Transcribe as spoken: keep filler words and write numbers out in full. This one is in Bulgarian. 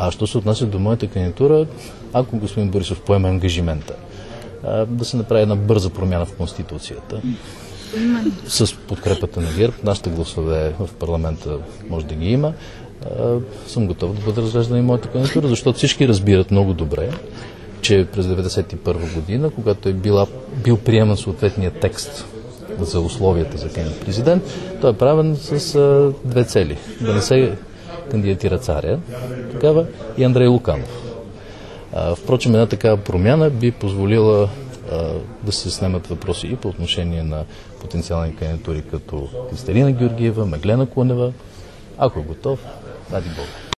А що се отнася до моята кандидатура, ако господин Борисов поеме ангажимента да се направи една бърза промяна в Конституцията, с подкрепата на ГЕРБ, нашите гласове в парламента може да ги има, съм готов да бъде разглеждана и моята кандидатура, защото всички разбират много добре, че през деветдесет и първа година, когато е била, бил приеман съответния текст за условията за кандидат президент, той е правен с а, две цели. Да не се кандидатира царя, тогава и Андрей Луканов. А, впрочем, една такава промяна би позволила а, да се снемат въпроси и по отношение на потенциални кандидатури като Кристалина Георгиева, Меглена Кунева. Ако е готов, ради Бога.